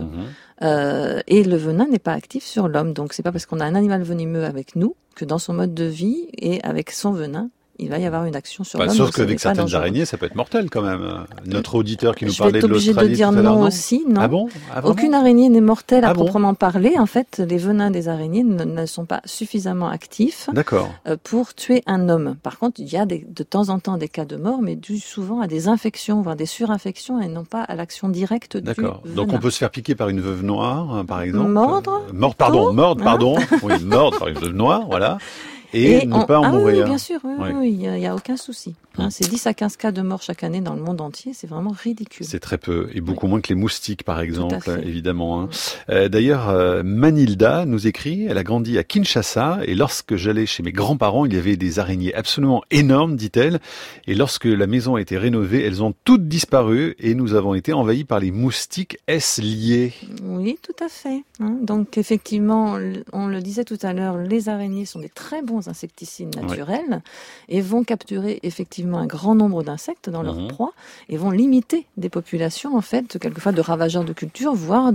et le venin n'est pas actif sur l'homme. Donc c'est pas parce qu'on a un animal venimeux avec nous que dans son mode de vie et avec son venin, il va y avoir une action sur l'homme. Sauf qu'avec certaines araignées, ça peut être mortel quand même. Notre auditeur qui nous parlait de l'Australie. Je vais être obligée de dire non aussi, non. Ah bon? Aucune araignée n'est mortelle à proprement parler. En fait, les venins des araignées ne sont pas suffisamment actifs pour tuer un homme. Par contre, il y a de temps en temps des cas de mort, mais dû souvent à des infections, voire des surinfections, et non pas à l'action directe du venin. Donc on peut se faire piquer par une veuve noire, par exemple. Mordre, pardon. Oui, mordre par une veuve noire, voilà. Et ne pas en mourir. Oui, bien sûr, oui, il n'y a aucun souci. C'est 10 à 15 cas de mort chaque année dans le monde entier, c'est vraiment ridicule. C'est très peu, et beaucoup moins que les moustiques, par exemple, évidemment. D'ailleurs, Manilda nous écrit, elle a grandi à Kinshasa, et lorsque j'allais chez mes grands-parents, il y avait des araignées absolument énormes, dit-elle, et lorsque la maison a été rénovée, elles ont toutes disparu, et nous avons été envahis par les moustiques. Est-ce lié? Oui, tout à fait. Donc effectivement, on le disait tout à l'heure, les araignées sont des très bons insecticides naturels, et vont capturer effectivement un grand nombre d'insectes dans leur proie et vont limiter des populations, en fait, quelquefois de ravageurs de culture, voire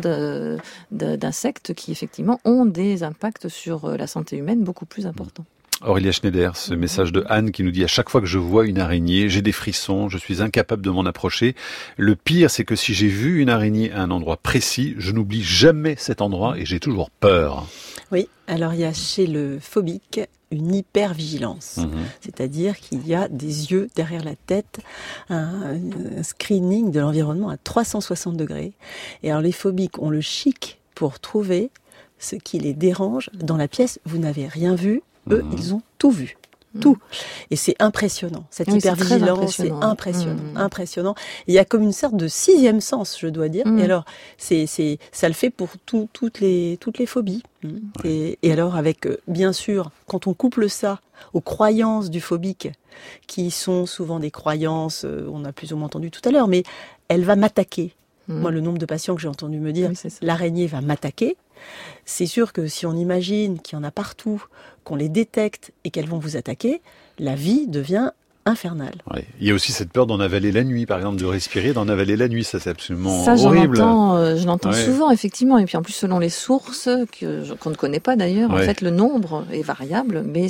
d'insectes qui, effectivement, ont des impacts sur la santé humaine beaucoup plus importants. Aurélia Schneider, ce message de Anne qui nous dit « À chaque fois que je vois une araignée, j'ai des frissons, je suis incapable de m'en approcher. Le pire, c'est que si j'ai vu une araignée à un endroit précis, je n'oublie jamais cet endroit et j'ai toujours peur. » Oui, alors il y a chez le phobique une hypervigilance, c'est-à-dire qu'il y a des yeux derrière la tête, un screening de l'environnement à 360 degrés. Et alors les phobiques ont le chic pour trouver ce qui les dérange dans la pièce. Vous n'avez rien vu, eux, ils ont tout vu. Tout. Et c'est impressionnant. Cette hypervigilance, c'est impressionnant. Il y a comme une sorte de sixième sens, je dois dire. Et alors, ça le fait pour toutes les phobies. Et alors, avec, bien sûr, quand on couple ça aux croyances du phobique, qui sont souvent des croyances, on a plus ou moins entendu tout à l'heure, mais elle va m'attaquer. Moi, le nombre de patients que j'ai entendu me dire, l'araignée va m'attaquer. C'est sûr que si on imagine qu'il y en a partout, qu'on les détecte et qu'elles vont vous attaquer, la vie devient infernale. Ouais. Il y a aussi cette peur d'en avaler la nuit, par exemple, de respirer, d'en avaler la nuit. Ça, c'est absolument horrible. Je l'entends ouais. souvent, effectivement. Et puis, en plus, selon les sources, qu'on ne connaît pas d'ailleurs, en fait, le nombre est variable, mais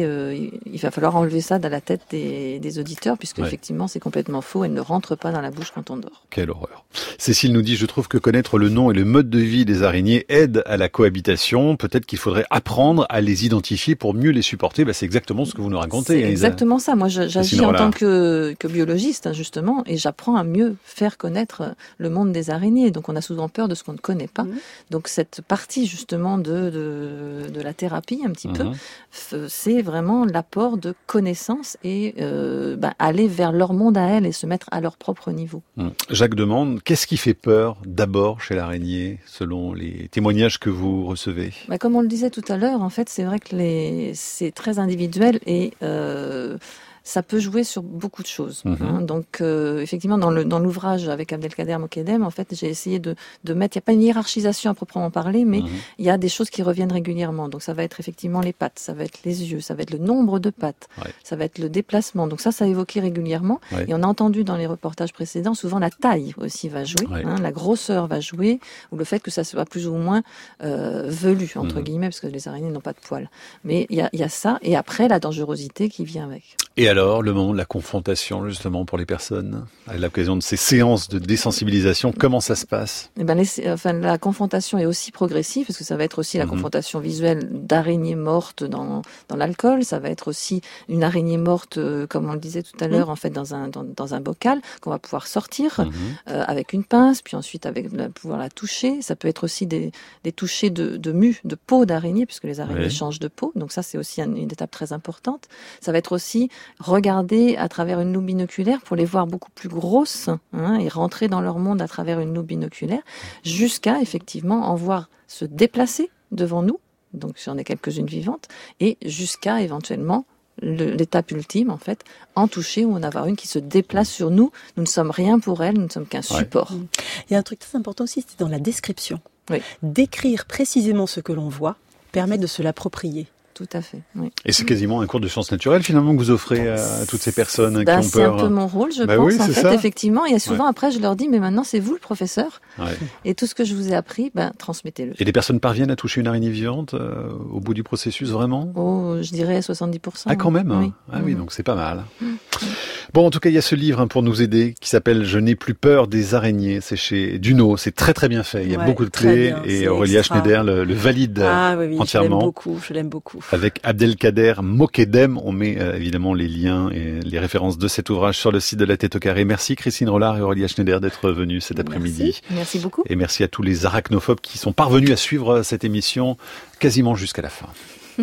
il va falloir enlever ça de la tête des auditeurs, puisque effectivement, c'est complètement faux. Elle ne rentre pas dans la bouche quand on dort. Quelle horreur. Cécile nous dit, je trouve que connaître le nom et le mode de vie des araignées aide à la cohabitation. Peut-être qu'il faudrait apprendre à les identifier pour mieux les supporter. C'est exactement ce que vous nous racontez. C'est exactement ça. Moi, j'ajoute j'agis en tant que biologiste, justement, et j'apprends à mieux faire connaître le monde des araignées. Donc on a souvent peur de ce qu'on ne connaît pas. Donc cette partie justement de la thérapie, un petit peu, c'est vraiment l'apport de connaissances et aller vers leur monde à elles et se mettre à leur propre niveau. Jacques demande, qu'est-ce qui fait peur d'abord chez l'araignée, selon les témoignages que vous recevez? Comme on le disait tout à l'heure, en fait, c'est vrai que c'est très individuel et ça peut jouer sur beaucoup de choses. Donc, effectivement, dans l'ouvrage avec Abdelkader Mokedem, en fait, j'ai essayé de mettre, il n'y a pas une hiérarchisation à proprement parler, mais il y a des choses qui reviennent régulièrement. Donc, ça va être effectivement les pattes, ça va être les yeux, ça va être le nombre de pattes, ça va être le déplacement. Donc ça évoqué régulièrement. Et on a entendu dans les reportages précédents, souvent la taille aussi va jouer, la grosseur va jouer, ou le fait que ça soit plus ou moins velu, entre guillemets, parce que les araignées n'ont pas de poils. Mais il y a ça, et après, la dangerosité qui vient avec. Et alors, le moment de la confrontation, justement, pour les personnes, à l'occasion de ces séances de désensibilisation, comment ça se passe? La confrontation est aussi progressive, parce que ça va être aussi la confrontation visuelle d'araignées mortes dans l'alcool, ça va être aussi une araignée morte, comme on le disait tout à l'heure, en fait, dans un bocal, qu'on va pouvoir sortir avec une pince, puis ensuite pouvoir la toucher. Ça peut être aussi des touchés de mue, de peau d'araignée, puisque les araignées changent de peau, donc ça c'est aussi une étape très importante. Ça va être aussi regarder à travers une loupe binoculaire pour les voir beaucoup plus grosses et rentrer dans leur monde à travers une loupe binoculaire jusqu'à effectivement en voir se déplacer devant nous, donc j'en ai quelques-unes vivantes, et jusqu'à éventuellement l'étape ultime, en fait, en toucher ou en avoir une qui se déplace sur nous. Nous ne sommes rien pour elle, nous ne sommes qu'un support. Il y a un truc très important aussi, c'est dans la description. Décrire précisément ce que l'on voit permet de se l'approprier. Tout à fait, oui. Et c'est quasiment un cours de sciences naturelles, finalement, que vous offrez à toutes ces personnes qui ont peur. C'est un peu mon rôle, je pense, en fait, effectivement. Et souvent, après, je leur dis, mais maintenant, c'est vous le professeur. Et tout ce que je vous ai appris, transmettez-le. Et les personnes parviennent à toucher une araignée vivante au bout du processus, vraiment? Je dirais 70%. Ah, quand même? Oui. Ah oui, donc c'est pas mal. Bon, en tout cas, il y a ce livre pour nous aider qui s'appelle « Je n'ai plus peur des araignées ». C'est chez Duno, c'est très très bien fait. Il y a beaucoup de clés et Aurélia Schneider le valide entièrement. Je l'aime beaucoup. Avec Abdelkader Mokedem, on met évidemment les liens et les références de cet ouvrage sur le site de La Tête au Carré. Merci Christine Rollard et Aurélia Schneider d'être venues cet après-midi. Merci beaucoup. Et merci à tous les arachnophobes qui sont parvenus à suivre cette émission quasiment jusqu'à la fin.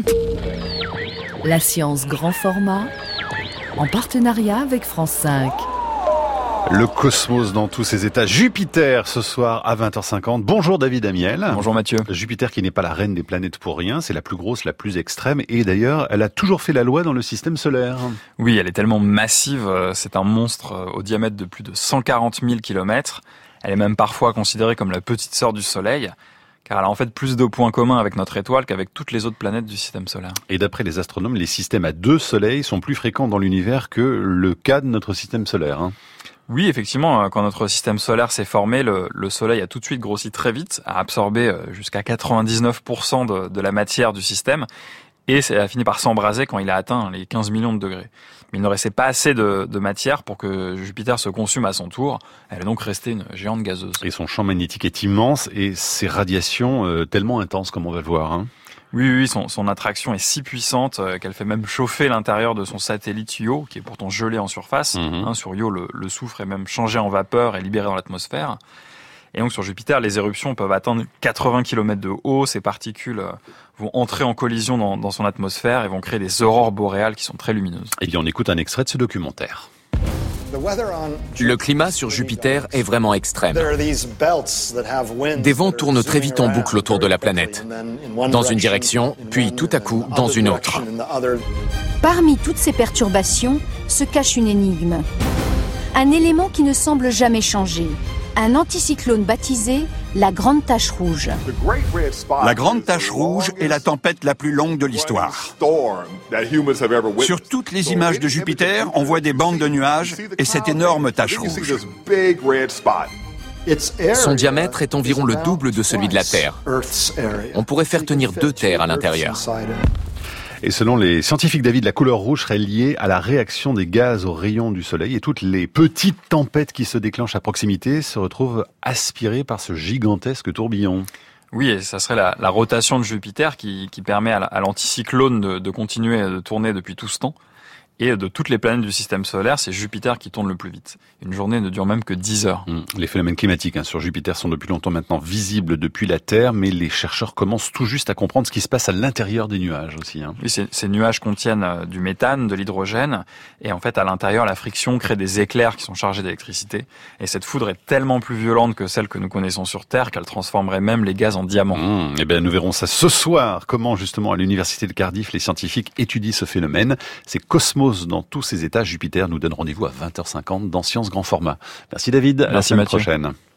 La science grand format, en partenariat avec France 5. Le cosmos dans tous ses états. Jupiter ce soir à 20h50. Bonjour David Amiel. Bonjour Mathieu. Jupiter qui n'est pas la reine des planètes pour rien, c'est la plus grosse, la plus extrême et d'ailleurs elle a toujours fait la loi dans le système solaire. Oui, elle est tellement massive, c'est un monstre au diamètre de plus de 140 000 km. Elle est même parfois considérée comme la petite sœur du Soleil, car elle a en fait plus de points communs avec notre étoile qu'avec toutes les autres planètes du système solaire. Et d'après les astronomes, les systèmes à 2 soleils sont plus fréquents dans l'univers que le cas de notre système solaire. Oui, effectivement, quand notre système solaire s'est formé, le Soleil a tout de suite grossi très vite, a absorbé jusqu'à 99% de la matière du système, et ça a fini par s'embraser quand il a atteint les 15 millions de degrés. Mais il ne restait pas assez de matière pour que Jupiter se consume à son tour. Elle est donc restée une géante gazeuse. Et son champ magnétique est immense, et ses radiations tellement intenses, comme on va le voir. Oui, son attraction est si puissante qu'elle fait même chauffer l'intérieur de son satellite Io, qui est pourtant gelé en surface. Sur Io, le soufre est même changé en vapeur et libéré dans l'atmosphère. Et donc sur Jupiter, les éruptions peuvent atteindre 80 km de haut. Ces particules vont entrer en collision dans son atmosphère et vont créer des aurores boréales qui sont très lumineuses. Eh bien, on écoute un extrait de ce documentaire. Le climat sur Jupiter est vraiment extrême. Des vents tournent très vite en boucle autour de la planète, dans une direction, puis tout à coup dans une autre. Parmi toutes ces perturbations se cache une énigme. Un élément qui ne semble jamais changer. Un anticyclone baptisé la Grande Tache Rouge. La Grande Tache Rouge est la tempête la plus longue de l'histoire. Sur toutes les images de Jupiter, on voit des bandes de nuages et cette énorme tache rouge. Son diamètre est environ le double de celui de la Terre. On pourrait faire tenir 2 terres à l'intérieur. Et selon les scientifiques, David, la couleur rouge serait liée à la réaction des gaz aux rayons du soleil et toutes les petites tempêtes qui se déclenchent à proximité se retrouvent aspirées par ce gigantesque tourbillon. Oui, et ça serait la rotation de Jupiter qui permet à l'anticyclone de continuer de tourner depuis tout ce temps. Et de toutes les planètes du système solaire, c'est Jupiter qui tourne le plus vite. Une journée ne dure même que 10 heures. Les phénomènes climatiques sur Jupiter sont depuis longtemps maintenant visibles depuis la Terre, mais les chercheurs commencent tout juste à comprendre ce qui se passe à l'intérieur des nuages aussi. Oui, ces nuages contiennent du méthane, de l'hydrogène, et en fait à l'intérieur, la friction crée des éclairs qui sont chargés d'électricité. Et cette foudre est tellement plus violente que celle que nous connaissons sur Terre qu'elle transformerait même les gaz en diamants. Eh bien, nous verrons ça ce soir. Comment justement à l'université de Cardiff, les scientifiques étudient ce phénomène. C'est Cosmos dans tous ses états. Jupiter nous donne rendez-vous à 20h50 dans Science Grand Format. Merci David, à la semaine prochaine.